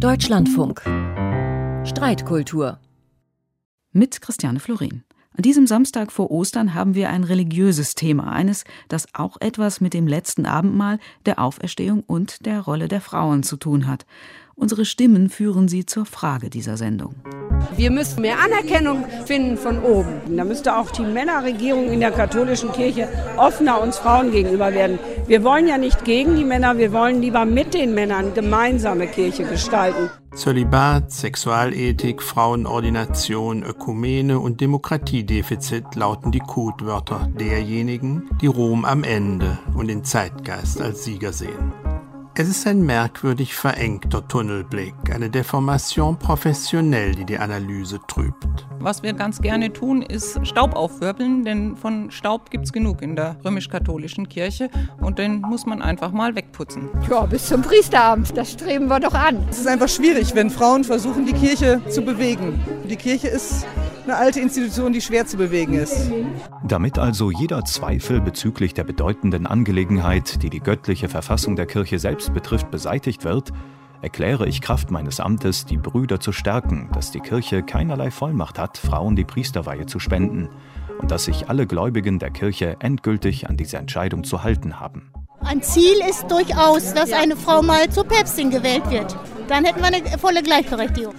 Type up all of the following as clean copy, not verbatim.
Deutschlandfunk. Streitkultur. Mit Christiane Florin. An diesem Samstag vor Ostern haben wir ein religiöses Thema, eines, das auch etwas mit dem letzten Abendmahl, der Auferstehung und der Rolle der Frauen zu tun hat. Unsere Stimmen führen Sie zur Frage dieser Sendung. Wir müssen mehr Anerkennung finden von oben. Da müsste auch die Männerregierung in der katholischen Kirche offener uns Frauen gegenüber werden. Wir wollen ja nicht gegen die Männer, wir wollen lieber mit den Männern gemeinsame Kirche gestalten. Zölibat, Sexualethik, Frauenordination, Ökumene und Demokratiedefizit lauten die Codewörter derjenigen, die Rom am Ende und den Zeitgeist als Sieger sehen. Es ist ein merkwürdig verengter Tunnelblick, eine Deformation professionell, die die Analyse trübt. Was wir ganz gerne tun, ist Staub aufwirbeln, denn von Staub gibt's genug in der römisch-katholischen Kirche und den muss man einfach mal wegputzen. Ja, bis zum Priesteramt, das streben wir doch an. Es ist einfach schwierig, wenn Frauen versuchen, die Kirche zu bewegen. Die Kirche ist eine alte Institution, die schwer zu bewegen ist. Damit also jeder Zweifel bezüglich der bedeutenden Angelegenheit, die die göttliche Verfassung der Kirche selbst betrifft, beseitigt wird, erkläre ich Kraft meines Amtes, die Brüder zu stärken, dass die Kirche keinerlei Vollmacht hat, Frauen die Priesterweihe zu spenden und dass sich alle Gläubigen der Kirche endgültig an diese Entscheidung zu halten haben. Ein Ziel ist durchaus, dass eine Frau mal zur Päpstin gewählt wird. Dann hätten wir eine volle Gleichberechtigung.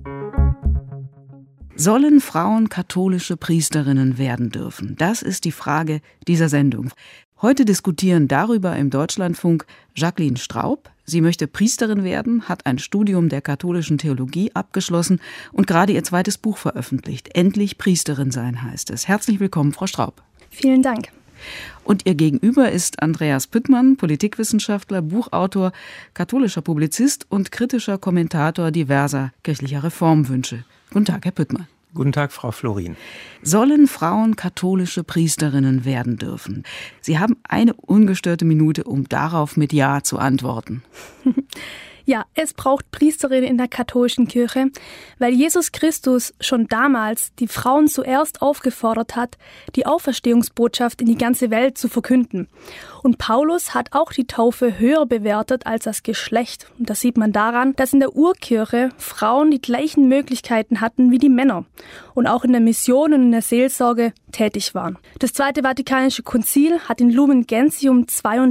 Sollen Frauen katholische Priesterinnen werden dürfen? Das ist die Frage dieser Sendung. Heute diskutieren darüber im Deutschlandfunk Jacqueline Straub. Sie möchte Priesterin werden, hat ein Studium der katholischen Theologie abgeschlossen und gerade ihr zweites Buch veröffentlicht. Endlich Priesterin sein heißt es. Herzlich willkommen, Frau Straub. Vielen Dank. Und ihr Gegenüber ist Andreas Püttmann, Politikwissenschaftler, Buchautor, katholischer Publizist und kritischer Kommentator diverser kirchlicher Reformwünsche. Guten Tag, Herr Püttmann. Guten Tag, Frau Florin. Sollen Frauen katholische Priesterinnen werden dürfen? Sie haben eine ungestörte Minute, um darauf mit Ja zu antworten. Ja, es braucht Priesterinnen in der katholischen Kirche, weil Jesus Christus schon damals die Frauen zuerst aufgefordert hat, die Auferstehungsbotschaft in die ganze Welt zu verkünden. Und Paulus hat auch die Taufe höher bewertet als das Geschlecht. Und das sieht man daran, dass in der Urkirche Frauen die gleichen Möglichkeiten hatten wie die Männer und auch in der Mission und in der Seelsorge tätig waren. Das Zweite Vatikanische Konzil hat in Lumen Gentium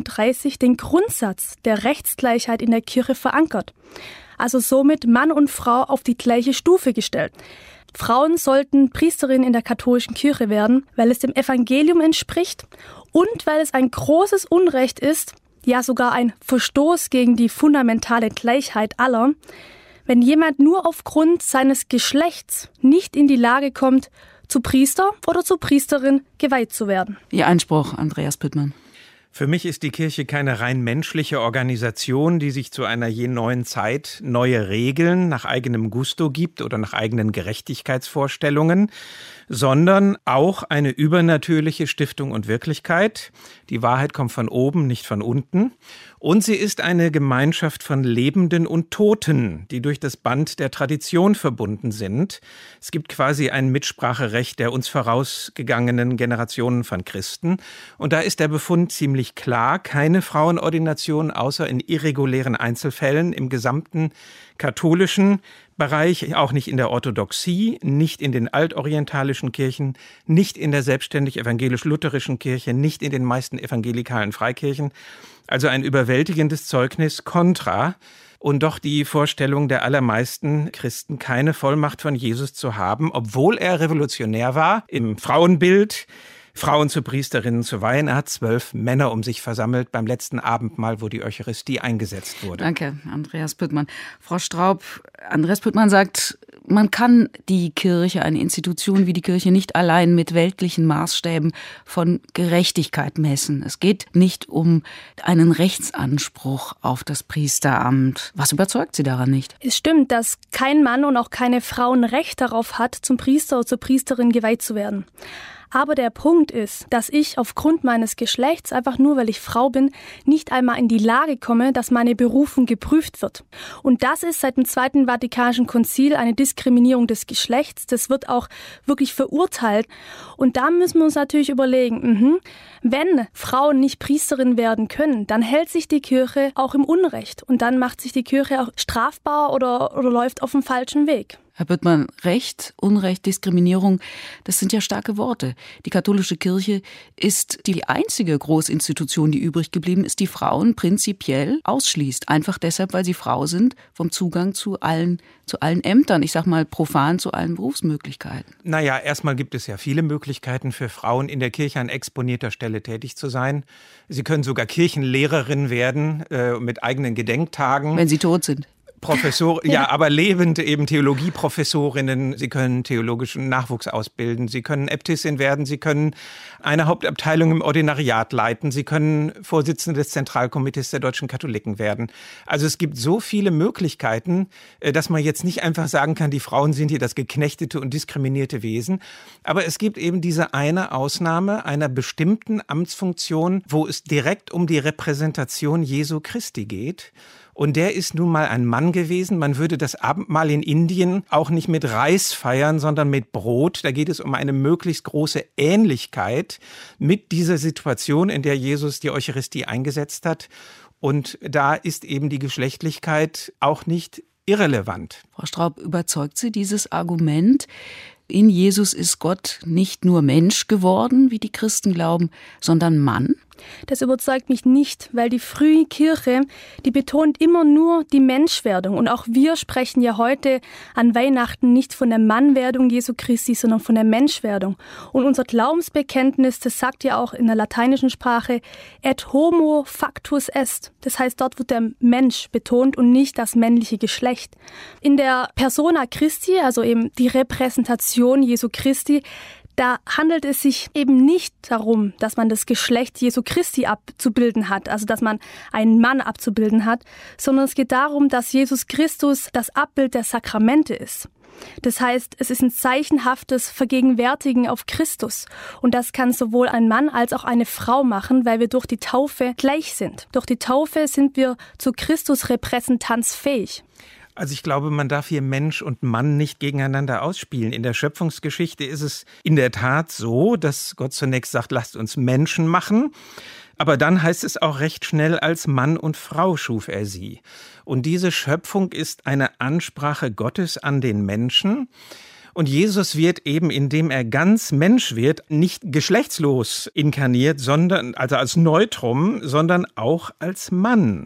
32 den Grundsatz der Rechtsgleichheit in der Kirche verankert. Also somit Mann und Frau auf die gleiche Stufe gestellt. Frauen sollten Priesterinnen in der katholischen Kirche werden, weil es dem Evangelium entspricht und weil es ein großes Unrecht ist, ja sogar ein Verstoß gegen die fundamentale Gleichheit aller, wenn jemand nur aufgrund seines Geschlechts nicht in die Lage kommt, zu Priester oder zu Priesterin geweiht zu werden. Ihr Einspruch, Andreas Püttmann. Für mich ist die Kirche keine rein menschliche Organisation, die sich zu einer je neuen Zeit neue Regeln nach eigenem Gusto gibt oder nach eigenen Gerechtigkeitsvorstellungen, sondern auch eine übernatürliche Stiftung und Wirklichkeit. Die Wahrheit kommt von oben, nicht von unten. Und sie ist eine Gemeinschaft von Lebenden und Toten, die durch das Band der Tradition verbunden sind. Es gibt quasi ein Mitspracherecht der uns vorausgegangenen Generationen von Christen. Und da ist der Befund ziemlich klar: keine Frauenordination außer in irregulären Einzelfällen im gesamten katholischen Bereich, auch nicht in der Orthodoxie, nicht in den altorientalischen Kirchen, nicht in der selbstständig evangelisch-lutherischen Kirche, nicht in den meisten evangelikalen Freikirchen. Also ein überwältigendes Zeugnis kontra. Und doch die Vorstellung der allermeisten Christen, keine Vollmacht von Jesus zu haben, obwohl er revolutionär war im Frauenbild, Frauen zu Priesterinnen zu weihen. Er hat 12 Männer um sich versammelt beim letzten Abendmahl, wo die Eucharistie eingesetzt wurde. Danke, Andreas Püttmann. Frau Straub, Andreas Püttmann sagt, man kann die Kirche, eine Institution wie die Kirche, nicht allein mit weltlichen Maßstäben von Gerechtigkeit messen. Es geht nicht um einen Rechtsanspruch auf das Priesteramt. Was überzeugt Sie daran nicht? Es stimmt, dass kein Mann und auch keine Frau ein Recht darauf hat, zum Priester oder zur Priesterin geweiht zu werden. Aber der Punkt ist, dass ich aufgrund meines Geschlechts, einfach nur weil ich Frau bin, nicht einmal in die Lage komme, dass meine Berufung geprüft wird. Und das ist seit dem Zweiten Vatikanischen Konzil eine Diskriminierung des Geschlechts. Das wird auch wirklich verurteilt. Und da müssen wir uns natürlich überlegen, wenn Frauen nicht Priesterin werden können, dann hält sich die Kirche auch im Unrecht. Und dann macht sich die Kirche auch strafbar oder läuft auf dem falschen Weg. Herr Büttmann, Recht, Unrecht, Diskriminierung, das sind ja starke Worte. Die katholische Kirche ist die einzige Großinstitution, die übrig geblieben ist, die Frauen prinzipiell ausschließt. Einfach deshalb, weil sie Frau sind, vom Zugang zu allen Ämtern, ich sag mal profan zu allen Berufsmöglichkeiten. Naja, erstmal gibt es ja viele Möglichkeiten für Frauen in der Kirche an exponierter Stelle tätig zu sein. Sie können sogar Kirchenlehrerin werden, mit eigenen Gedenktagen. Wenn sie tot sind. Ja, aber lebend eben Theologieprofessorinnen. Sie können theologischen Nachwuchs ausbilden. Sie können Äbtissin werden. Sie können eine Hauptabteilung im Ordinariat leiten. Sie können Vorsitzende des Zentralkomitees der deutschen Katholiken werden. Also es gibt so viele Möglichkeiten, dass man jetzt nicht einfach sagen kann, die Frauen sind hier das geknechtete und diskriminierte Wesen. Aber es gibt eben diese eine Ausnahme einer bestimmten Amtsfunktion, wo es direkt um die Repräsentation Jesu Christi geht. Und der ist nun mal ein Mann gewesen. Man würde das Abendmahl in Indien auch nicht mit Reis feiern, sondern mit Brot. Da geht es um eine möglichst große Ähnlichkeit mit dieser Situation, in der Jesus die Eucharistie eingesetzt hat. Und da ist eben die Geschlechtlichkeit auch nicht irrelevant. Frau Straub, überzeugt Sie dieses Argument? In Jesus ist Gott nicht nur Mensch geworden, wie die Christen glauben, sondern Mann? Das überzeugt mich nicht, weil die frühe Kirche, die betont immer nur die Menschwerdung. Und auch wir sprechen ja heute an Weihnachten nicht von der Mannwerdung Jesu Christi, sondern von der Menschwerdung. Und unser Glaubensbekenntnis, das sagt ja auch in der lateinischen Sprache, et homo factus est. Das heißt, dort wird der Mensch betont und nicht das männliche Geschlecht. In der Persona Christi, also eben die Repräsentation Jesu Christi, da handelt es sich eben nicht darum, dass man das Geschlecht Jesu Christi abzubilden hat, also dass man einen Mann abzubilden hat, sondern es geht darum, dass Jesus Christus das Abbild der Sakramente ist. Das heißt, es ist ein zeichenhaftes Vergegenwärtigen auf Christus. Und das kann sowohl ein Mann als auch eine Frau machen, weil wir durch die Taufe gleich sind. Durch die Taufe sind wir zu Christus-Repräsentanz fähig. Also ich glaube, man darf hier Mensch und Mann nicht gegeneinander ausspielen. In der Schöpfungsgeschichte ist es in der Tat so, dass Gott zunächst sagt, lasst uns Menschen machen. Aber dann heißt es auch recht schnell, als Mann und Frau schuf er sie. Und diese Schöpfung ist eine Ansprache Gottes an den Menschen. Und Jesus wird eben, indem er ganz Mensch wird, nicht geschlechtslos inkarniert, sondern also als Neutrum, sondern auch als Mann.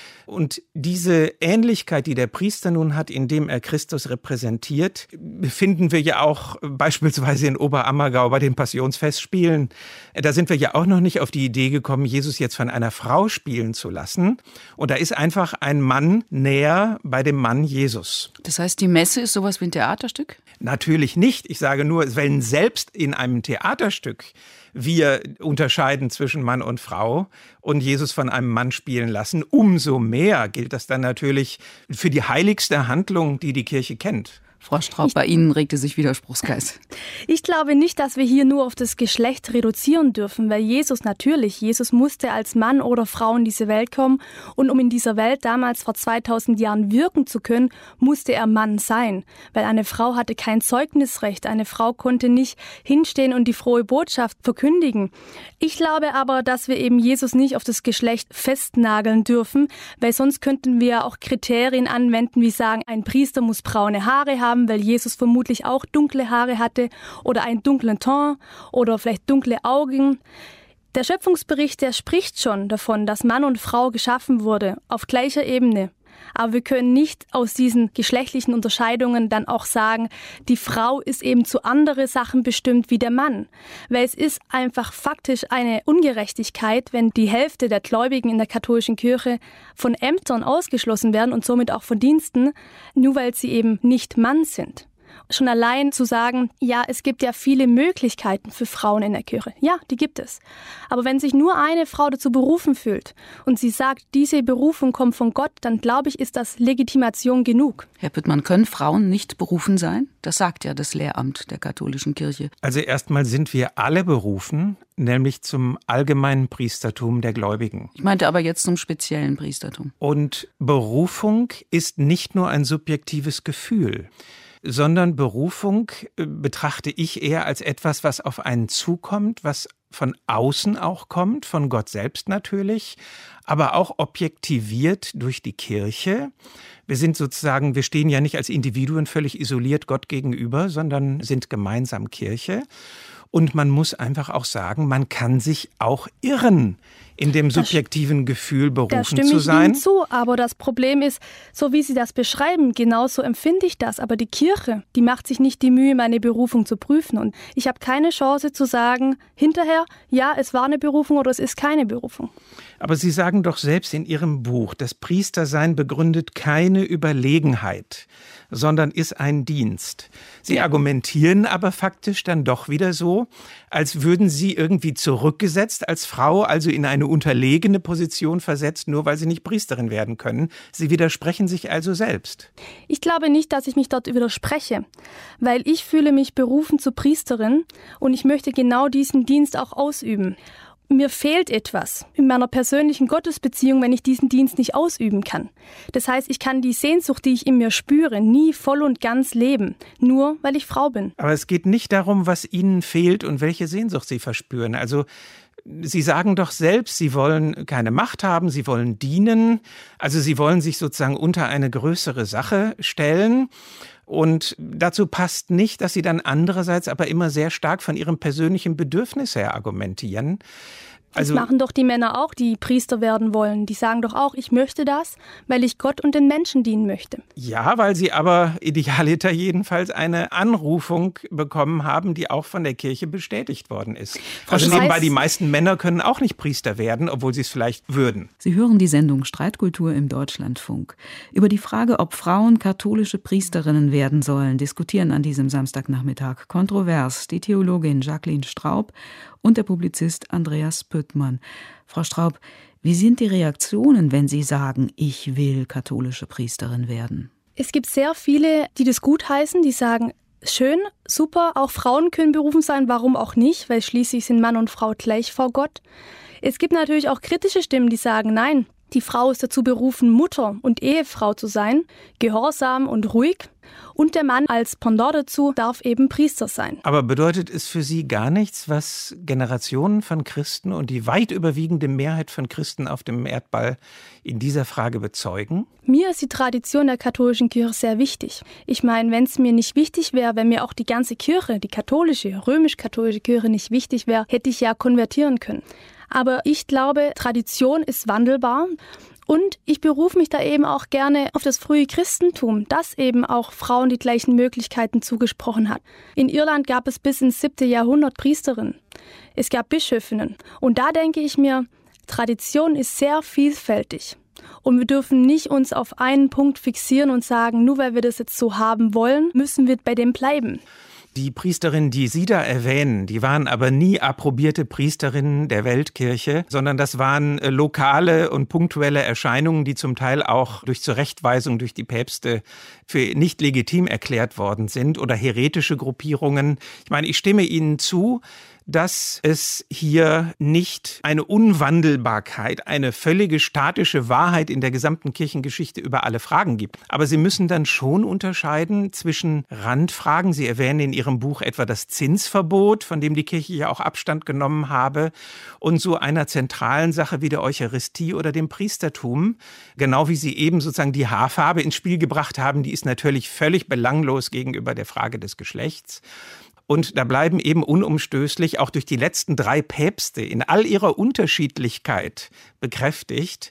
Und diese Ähnlichkeit, die der Priester nun hat, indem er Christus repräsentiert, finden wir ja auch beispielsweise in Oberammergau bei den Passionsfestspielen. Da sind wir ja auch noch nicht auf die Idee gekommen, Jesus jetzt von einer Frau spielen zu lassen. Und da ist einfach ein Mann näher bei dem Mann Jesus. Das heißt, die Messe ist sowas wie ein Theaterstück? Natürlich nicht. Ich sage nur, wenn selbst in einem Theaterstück wir unterscheiden zwischen Mann und Frau und Jesus von einem Mann spielen lassen, umso mehr gilt das dann natürlich für die heiligste Handlung, die die Kirche kennt. Frau Straub, bei Ihnen regte sich Widerspruchsgeist. Ich glaube nicht, dass wir hier nur auf das Geschlecht reduzieren dürfen, weil Jesus musste als Mann oder Frau in diese Welt kommen und um in dieser Welt damals vor 2000 Jahren wirken zu können, musste er Mann sein, weil eine Frau hatte kein Zeugnisrecht, eine Frau konnte nicht hinstehen und die frohe Botschaft verkündigen. Ich glaube aber, dass wir eben Jesus nicht auf das Geschlecht festnageln dürfen, weil sonst könnten wir auch Kriterien anwenden, wie sagen, ein Priester muss braune Haare haben, weil Jesus vermutlich auch dunkle Haare hatte oder einen dunklen Teint oder vielleicht dunkle Augen. Der Schöpfungsbericht, der spricht schon davon, dass Mann und Frau geschaffen wurde, auf gleicher Ebene. Aber wir können nicht aus diesen geschlechtlichen Unterscheidungen dann auch sagen, die Frau ist eben zu andere Sachen bestimmt wie der Mann. Weil es ist einfach faktisch eine Ungerechtigkeit, wenn die Hälfte der Gläubigen in der katholischen Kirche von Ämtern ausgeschlossen werden und somit auch von Diensten, nur weil sie eben nicht Mann sind. Schon allein zu sagen, ja, es gibt ja viele Möglichkeiten für Frauen in der Kirche. Ja, die gibt es. Aber wenn sich nur eine Frau dazu berufen fühlt und sie sagt, diese Berufung kommt von Gott, dann glaube ich, ist das Legitimation genug. Herr Püttmann, können Frauen nicht berufen sein? Das sagt ja das Lehramt der katholischen Kirche. Also erstmal sind wir alle berufen, nämlich zum allgemeinen Priestertum der Gläubigen. Ich meinte aber jetzt zum speziellen Priestertum. Und Berufung ist nicht nur ein subjektives Gefühl, sondern Berufung betrachte ich eher als etwas, was auf einen zukommt, was von außen auch kommt, von Gott selbst natürlich, aber auch objektiviert durch die Kirche. Wir stehen ja nicht als Individuen völlig isoliert Gott gegenüber, sondern sind gemeinsam Kirche. Und man muss einfach auch sagen, man kann sich auch irren, in dem subjektiven Gefühl berufen zu sein. Da stimme ich Ihnen zu, aber das Problem ist, so wie Sie das beschreiben, genauso empfinde ich das. Aber die Kirche, die macht sich nicht die Mühe, meine Berufung zu prüfen. Und ich habe keine Chance zu sagen, hinterher, ja, es war eine Berufung oder es ist keine Berufung. Aber Sie sagen doch selbst in Ihrem Buch, das Priestersein begründet keine Überlegenheit, sondern ist ein Dienst. Sie argumentieren aber faktisch dann doch wieder so, als würden Sie irgendwie zurückgesetzt als Frau, also in eine unterlegene Position versetzt, nur weil Sie nicht Priesterin werden können. Sie widersprechen sich also selbst. Ich glaube nicht, dass ich mich dort widerspreche, weil ich fühle mich berufen zur Priesterin und ich möchte genau diesen Dienst auch ausüben. Mir fehlt etwas in meiner persönlichen Gottesbeziehung, wenn ich diesen Dienst nicht ausüben kann. Das heißt, ich kann die Sehnsucht, die ich in mir spüre, nie voll und ganz leben, nur weil ich Frau bin. Aber es geht nicht darum, was Ihnen fehlt und welche Sehnsucht Sie verspüren. Also Sie sagen doch selbst, Sie wollen keine Macht haben, Sie wollen dienen. Also Sie wollen sich sozusagen unter eine größere Sache stellen. Und dazu passt nicht, dass Sie dann andererseits aber immer sehr stark von Ihrem persönlichen Bedürfnis her argumentieren. Das machen doch die Männer auch, die Priester werden wollen. Die sagen doch auch, ich möchte das, weil ich Gott und den Menschen dienen möchte. Ja, weil sie aber idealiter jedenfalls eine Anrufung bekommen haben, die auch von der Kirche bestätigt worden ist. Also nebenbei, die meisten Männer können auch nicht Priester werden, obwohl sie es vielleicht würden. Sie hören die Sendung Streitkultur im Deutschlandfunk. Über die Frage, ob Frauen katholische Priesterinnen werden sollen, diskutieren an diesem Samstagnachmittag kontrovers die Theologin Jacqueline Straub und der Publizist Andreas Püttmann. Frau Straub, wie sind die Reaktionen, wenn Sie sagen, ich will katholische Priesterin werden? Es gibt sehr viele, die das gutheißen, die sagen, schön, super, auch Frauen können berufen sein, warum auch nicht, weil schließlich sind Mann und Frau gleich vor Gott. Es gibt natürlich auch kritische Stimmen, die sagen, nein, die Frau ist dazu berufen, Mutter und Ehefrau zu sein, gehorsam und ruhig. Und der Mann als Pendant dazu darf eben Priester sein. Aber bedeutet es für Sie gar nichts, was Generationen von Christen und die weit überwiegende Mehrheit von Christen auf dem Erdball in dieser Frage bezeugen? Mir ist die Tradition der katholischen Kirche sehr wichtig. Ich meine, wenn es mir nicht wichtig wäre, wenn mir auch die ganze Kirche, die katholische, römisch-katholische Kirche nicht wichtig wäre, hätte ich ja konvertieren können. Aber ich glaube, Tradition ist wandelbar. Und ich berufe mich da eben auch gerne auf das frühe Christentum, das eben auch Frauen die gleichen Möglichkeiten zugesprochen hat. In Irland gab es bis ins 7. Jahrhundert Priesterinnen. Es gab Bischöfinnen. Und da denke ich mir, Tradition ist sehr vielfältig. Und wir dürfen nicht uns auf einen Punkt fixieren und sagen, nur weil wir das jetzt so haben wollen, müssen wir bei dem bleiben. Die Priesterinnen, die Sie da erwähnen, die waren aber nie approbierte Priesterinnen der Weltkirche, sondern das waren lokale und punktuelle Erscheinungen, die zum Teil auch durch Zurechtweisung durch die Päpste für nicht legitim erklärt worden sind oder häretische Gruppierungen. Ich meine, ich stimme Ihnen zu, dass es hier nicht eine Unwandelbarkeit, eine völlige statische Wahrheit in der gesamten Kirchengeschichte über alle Fragen gibt. Aber Sie müssen dann schon unterscheiden zwischen Randfragen. Sie erwähnen in Ihrem Buch etwa das Zinsverbot, von dem die Kirche ja auch Abstand genommen habe, und so einer zentralen Sache wie der Eucharistie oder dem Priestertum. Genau wie Sie eben sozusagen die Haarfarbe ins Spiel gebracht haben, die ist natürlich völlig belanglos gegenüber der Frage des Geschlechts. Und da bleiben eben unumstößlich auch durch die letzten 3 Päpste in all ihrer Unterschiedlichkeit bekräftigt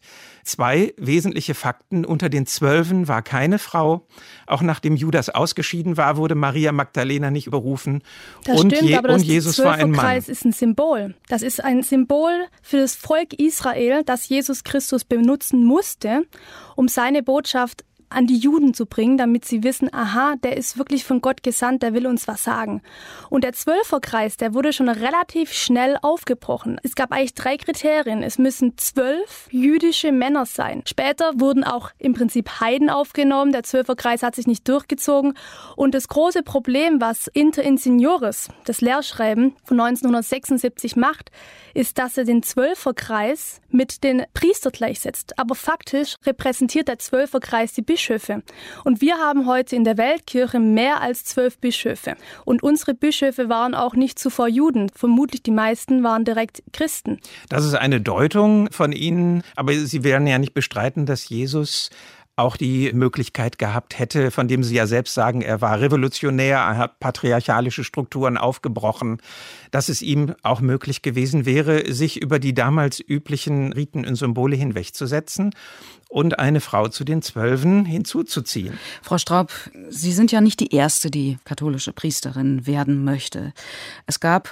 2 wesentliche Fakten. Unter den 12 war keine Frau. Auch nachdem Judas ausgeschieden war, wurde Maria Magdalena nicht berufen. Das stimmt, aber das Jesus war ein Mann. Zwölferkreis ist ein Symbol. Das ist ein Symbol für das Volk Israel, das Jesus Christus benutzen musste, um seine Botschaft an die Juden zu bringen, damit sie wissen, aha, der ist wirklich von Gott gesandt, der will uns was sagen. Und der Zwölferkreis, der wurde schon relativ schnell aufgebrochen. Es gab eigentlich 3 Kriterien. Es müssen 12 jüdische Männer sein. Später wurden auch im Prinzip Heiden aufgenommen. Der Zwölferkreis hat sich nicht durchgezogen. Und das große Problem, was Inter Insigniores, das Lehrschreiben von 1976 macht, ist, dass er den Zwölferkreis mit den Priestern gleichsetzt. Aber faktisch repräsentiert der Zwölferkreis die Bischöfe. Und wir haben heute in der Weltkirche mehr als 12 Bischöfe. Und unsere Bischöfe waren auch nicht zuvor Juden. Vermutlich die meisten waren direkt Christen. Das ist eine Deutung von Ihnen, aber Sie werden ja nicht bestreiten, dass Jesus auch die Möglichkeit gehabt hätte, von dem Sie ja selbst sagen, er war revolutionär, er hat patriarchalische Strukturen aufgebrochen, dass es ihm auch möglich gewesen wäre, sich über die damals üblichen Riten und Symbole hinwegzusetzen und eine Frau zu den 12 hinzuzuziehen. Frau Straub, Sie sind ja nicht die Erste, die katholische Priesterin werden möchte. Es gab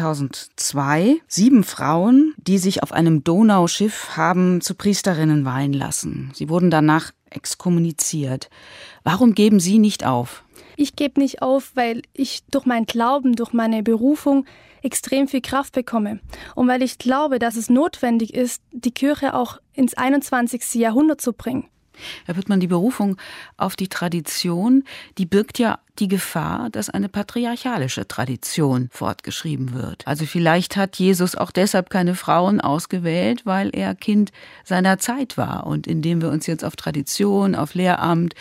2002 7 Frauen, die sich auf einem Donauschiff haben zu Priesterinnen weihen lassen. Sie wurden danach exkommuniziert. Warum geben Sie nicht auf? Ich gebe nicht auf, weil ich durch meinen Glauben, durch meine Berufung extrem viel Kraft bekomme. Und weil ich glaube, dass es notwendig ist, die Kirche auch ins 21. Jahrhundert zu bringen. Herr Büttmann, die Berufung auf die Tradition, die birgt ja die Gefahr, dass eine patriarchalische Tradition fortgeschrieben wird. Also vielleicht hat Jesus auch deshalb keine Frauen ausgewählt, weil er Kind seiner Zeit war. Und indem wir uns jetzt auf Tradition, auf Lehramt,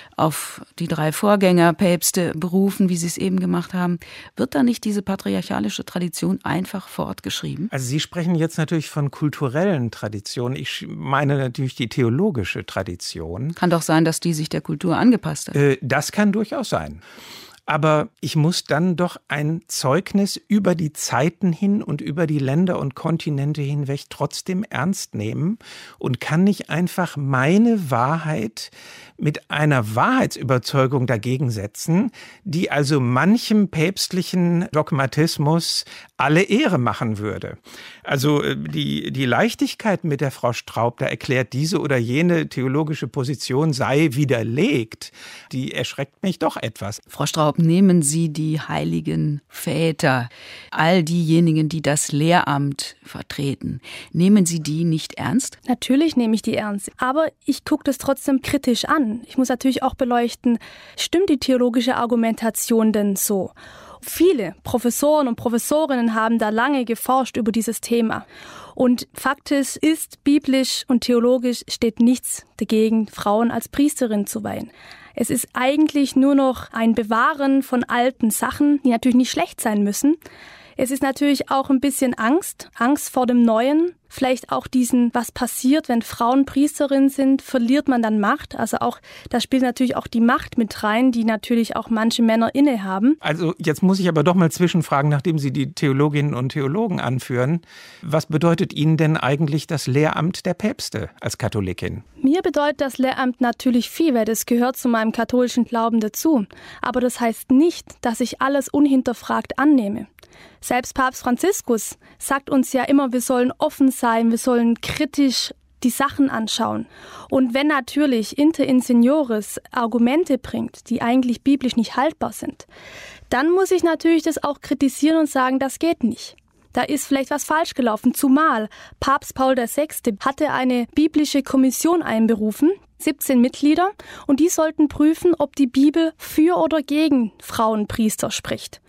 auf die 3 Vorgängerpäpste berufen, wie Sie es eben gemacht haben, wird da nicht diese patriarchalische Tradition einfach fortgeschrieben? Also Sie sprechen jetzt natürlich von kulturellen Traditionen. Ich meine natürlich die theologische Tradition. Kann doch sein, dass die sich der Kultur angepasst hat. Das kann durchaus sein. Aber ich muss dann doch ein Zeugnis über die Zeiten hin und über die Länder und Kontinente hinweg trotzdem ernst nehmen und kann nicht einfach meine Wahrheit mit einer Wahrheitsüberzeugung dagegen setzen, die also manchem päpstlichen Dogmatismus alle Ehre machen würde. Also die Leichtigkeit, mit der Frau Straub da erklärt, diese oder jene theologische Position sei widerlegt, die erschreckt mich doch etwas. Frau Straub, nehmen Sie die heiligen Väter, all diejenigen, die das Lehramt vertreten, nehmen Sie die nicht ernst? Natürlich nehme ich die ernst, aber ich gucke das trotzdem kritisch an. Ich muss natürlich auch beleuchten, stimmt die theologische Argumentation denn so? Viele Professoren und Professorinnen haben da lange geforscht über dieses Thema. Und faktisch ist, biblisch und theologisch steht nichts dagegen, Frauen als Priesterin zu weihen. Es ist eigentlich nur noch ein Bewahren von alten Sachen, die natürlich nicht schlecht sein müssen. Es ist natürlich auch ein bisschen Angst vor dem Neuen. Vielleicht auch was passiert, wenn Frauen Priesterin sind, verliert man dann Macht. Also auch, da spielt natürlich auch die Macht mit rein, die natürlich auch manche Männer innehaben. Also jetzt muss ich aber doch mal zwischenfragen, nachdem Sie die Theologinnen und Theologen anführen. Was bedeutet Ihnen denn eigentlich das Lehramt der Päpste als Katholikin? Mir bedeutet das Lehramt natürlich viel, weil das gehört zu meinem katholischen Glauben dazu. Aber das heißt nicht, dass ich alles unhinterfragt annehme. Selbst Papst Franziskus sagt uns ja immer, wir sollen offen sein, wir sollen kritisch die Sachen anschauen. Und wenn natürlich Inter Insigniores Argumente bringt, die eigentlich biblisch nicht haltbar sind, dann muss ich natürlich das auch kritisieren und sagen, das geht nicht. Da ist vielleicht was falsch gelaufen, zumal Papst Paul VI. Hatte eine biblische Kommission einberufen, 17 Mitglieder, und die sollten prüfen, ob die Bibel für oder gegen Frauenpriester spricht.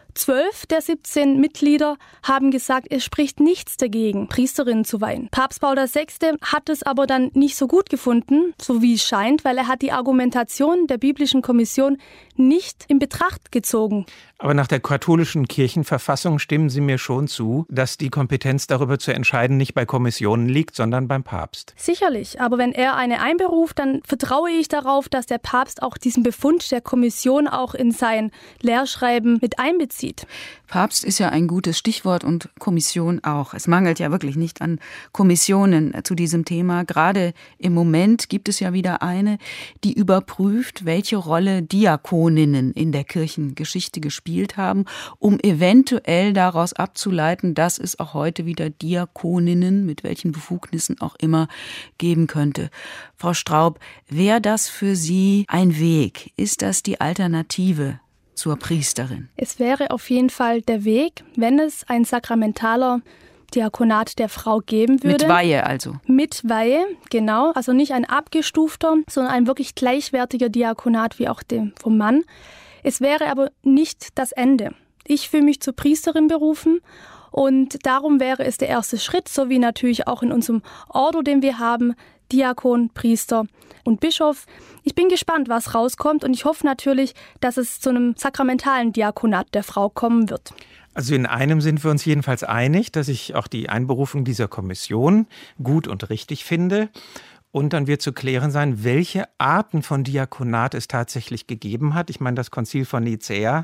12 der 17 Mitglieder haben gesagt, es spricht nichts dagegen, Priesterinnen zu weihen. Papst Paul VI. Hat es aber dann nicht so gut gefunden, so wie es scheint, weil er hat die Argumentation der biblischen Kommission nicht in Betracht gezogen. Aber nach der katholischen Kirchenverfassung stimmen Sie mir schon zu, dass die Kompetenz darüber zu entscheiden nicht bei Kommissionen liegt, sondern beim Papst. Sicherlich, aber wenn er eine einberuft, dann vertraue ich darauf, dass der Papst auch diesen Befund der Kommission auch in sein Lehrschreiben mit einbezieht. aussieht. Papst ist ja ein gutes Stichwort und Kommission auch. Es mangelt ja wirklich nicht an Kommissionen zu diesem Thema. Gerade im Moment gibt es ja wieder eine, die überprüft, welche Rolle Diakoninnen in der Kirchengeschichte gespielt haben, um eventuell daraus abzuleiten, dass es auch heute wieder Diakoninnen mit welchen Befugnissen auch immer geben könnte. Frau Straub, wäre das für Sie ein Weg? Ist das die Alternative zur Priesterin? Es wäre auf jeden Fall der Weg, wenn es ein sakramentaler Diakonat der Frau geben würde. Mit Weihe also? Mit Weihe, genau. Also nicht ein abgestufter, sondern ein wirklich gleichwertiger Diakonat wie auch dem vom Mann. Es wäre aber nicht das Ende. Ich fühle mich zur Priesterin berufen und darum wäre es der erste Schritt, so wie natürlich auch in unserem Ordo, den wir haben, Diakon, Priester und Bischof. Ich bin gespannt, was rauskommt und ich hoffe natürlich, dass es zu einem sakramentalen Diakonat der Frau kommen wird. Also in einem sind wir uns jedenfalls einig, dass ich auch die Einberufung dieser Kommission gut und richtig finde. Und dann wird zu klären sein, welche Arten von Diakonat es tatsächlich gegeben hat. Ich meine, das Konzil von Nicäa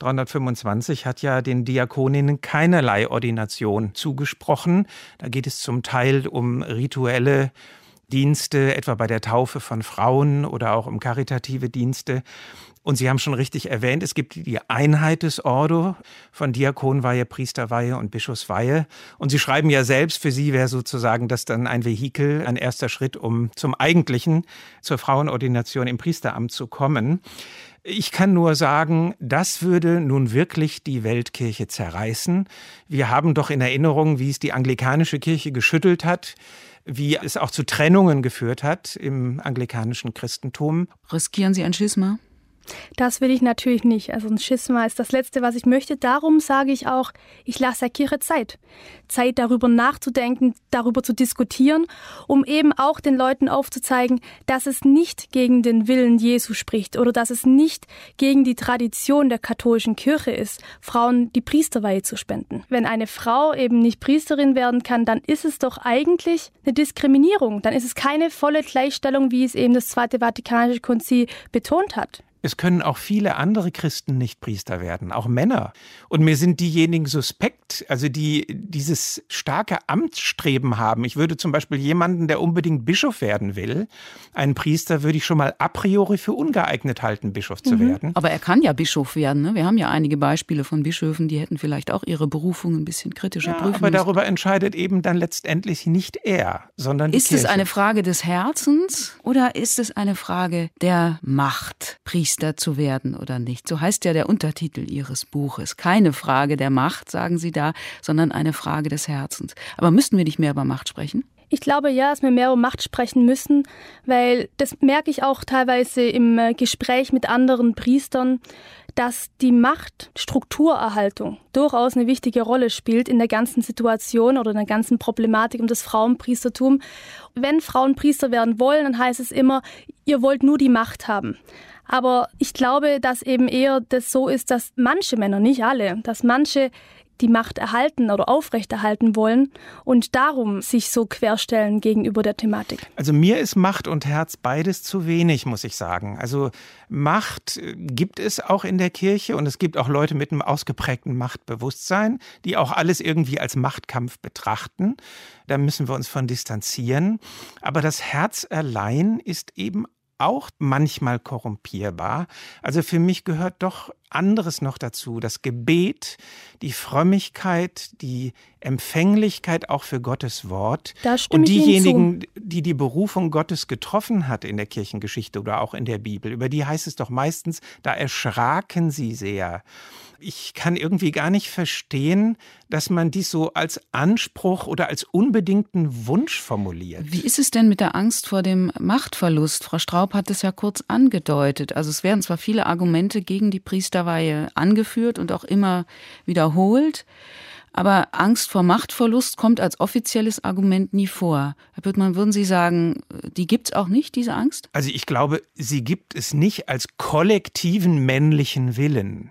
325 hat ja den Diakoninnen keinerlei Ordination zugesprochen. Da geht es zum Teil um rituelle Dienste, etwa bei der Taufe von Frauen oder auch um karitative Dienste. Und Sie haben schon richtig erwähnt, es gibt die Einheit des Ordo von Diakonweihe, Priesterweihe und Bischofsweihe. Und Sie schreiben ja selbst, für Sie wäre sozusagen das dann ein Vehikel, ein erster Schritt, um zum Eigentlichen, zur Frauenordination im Priesteramt zu kommen. Ich kann nur sagen, das würde nun wirklich die Weltkirche zerreißen. Wir haben doch in Erinnerung, wie es die anglikanische Kirche geschüttelt hat, wie es auch zu Trennungen geführt hat im anglikanischen Christentum. Riskieren Sie ein Schisma? Das will ich natürlich nicht. Also ein Schisma ist das Letzte, was ich möchte. Darum sage ich auch, ich lasse der Kirche Zeit. Zeit, darüber nachzudenken, darüber zu diskutieren, um eben auch den Leuten aufzuzeigen, dass es nicht gegen den Willen Jesu spricht oder dass es nicht gegen die Tradition der katholischen Kirche ist, Frauen die Priesterweihe zu spenden. Wenn eine Frau eben nicht Priesterin werden kann, dann ist es doch eigentlich eine Diskriminierung. Dann ist es keine volle Gleichstellung, wie es eben das Zweite Vatikanische Konzil betont hat. Es können auch viele andere Christen nicht Priester werden, auch Männer. Und mir sind diejenigen suspekt, also die dieses starke Amtsstreben haben. Ich würde zum Beispiel jemanden, der unbedingt Bischof werden will, einen Priester würde ich schon mal a priori für ungeeignet halten, Bischof zu werden. Aber er kann ja Bischof werden, ne? Wir haben ja einige Beispiele von Bischöfen, die hätten vielleicht auch ihre Berufung ein bisschen kritischer prüfen müssen. Aber darüber entscheidet eben dann letztendlich nicht er, sondern die Kirche. Ist es eine Frage des Herzens oder ist es eine Frage der Macht, Priester zu werden oder nicht? So heißt ja der Untertitel Ihres Buches. Keine Frage der Macht, sagen Sie da, sondern eine Frage des Herzens. Aber müssten wir nicht mehr über Macht sprechen? Ich glaube ja, dass wir mehr über Macht sprechen müssen, weil das merke ich auch teilweise im Gespräch mit anderen Priestern, dass die Machtstrukturerhaltung durchaus eine wichtige Rolle spielt in der ganzen Situation oder in der ganzen Problematik um das Frauenpriestertum. Wenn Frauen Priester werden wollen, dann heißt es immer, ihr wollt nur die Macht haben. Aber ich glaube, dass eben eher das so ist, dass manche Männer, nicht alle, dass manche die Macht erhalten oder aufrechterhalten wollen und darum sich so querstellen gegenüber der Thematik. Also mir ist Macht und Herz beides zu wenig, muss ich sagen. Also Macht gibt es auch in der Kirche und es gibt auch Leute mit einem ausgeprägten Machtbewusstsein, die auch alles irgendwie als Machtkampf betrachten. Da müssen wir uns von distanzieren. Aber das Herz allein ist eben auch manchmal korrumpierbar. Also für mich gehört doch anderes noch dazu. Das Gebet, die Frömmigkeit, die Empfänglichkeit auch für Gottes Wort. Und diejenigen, die die Berufung Gottes getroffen hat in der Kirchengeschichte oder auch in der Bibel, über die heißt es doch meistens, da erschraken sie sehr. Ich kann irgendwie gar nicht verstehen, dass man dies so als Anspruch oder als unbedingten Wunsch formuliert. Wie ist es denn mit der Angst vor dem Machtverlust? Frau Straub hat es ja kurz angedeutet. Also es werden zwar viele Argumente gegen die Priesterweihe angeführt und auch immer wiederholt, aber Angst vor Machtverlust kommt als offizielles Argument nie vor. Herr Püttmann, würden Sie sagen, die gibt es auch nicht, diese Angst? Also ich glaube, sie gibt es nicht als kollektiven männlichen Willen.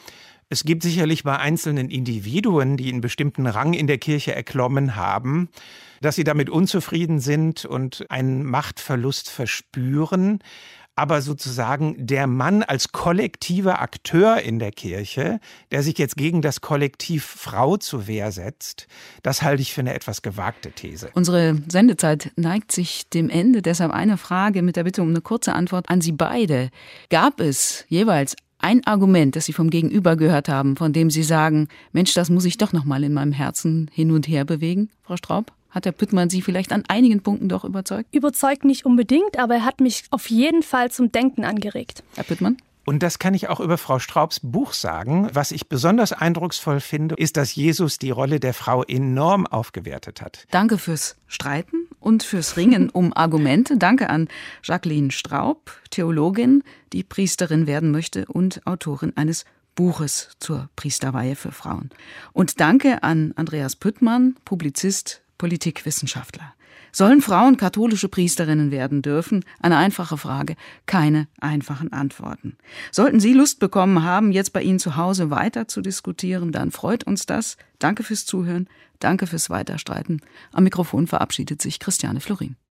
Es gibt sicherlich bei einzelnen Individuen, die einen bestimmten Rang in der Kirche erklommen haben, dass sie damit unzufrieden sind und einen Machtverlust verspüren. aber sozusagen der Mann als kollektiver Akteur in der Kirche, der sich jetzt gegen das Kollektiv Frau zur Wehr setzt, das halte ich für eine etwas gewagte These. Unsere Sendezeit neigt sich dem Ende, deshalb eine Frage mit der Bitte um eine kurze Antwort an Sie beide. Gab es jeweils ein Argument, das Sie vom Gegenüber gehört haben, von dem Sie sagen, Mensch, das muss ich doch noch mal in meinem Herzen hin und her bewegen, Frau Straub? Hat Herr Püttmann Sie vielleicht an einigen Punkten doch überzeugt? Überzeugt nicht unbedingt, aber er hat mich auf jeden Fall zum Denken angeregt. Herr Püttmann? Und das kann ich auch über Frau Straubs Buch sagen. Was ich besonders eindrucksvoll finde, ist, dass Jesus die Rolle der Frau enorm aufgewertet hat. Danke fürs Streiten und fürs Ringen um Argumente. Danke an Jacqueline Straub, Theologin, die Priesterin werden möchte und Autorin eines Buches zur Priesterweihe für Frauen. Und danke an Andreas Püttmann, Publizist, Politikwissenschaftler. Sollen Frauen katholische Priesterinnen werden dürfen? Eine einfache Frage, keine einfachen Antworten. Sollten Sie Lust bekommen haben, jetzt bei Ihnen zu Hause weiter zu diskutieren, dann freut uns das. Danke fürs Zuhören, danke fürs Weiterstreiten. Am Mikrofon verabschiedet sich Christiane Florin.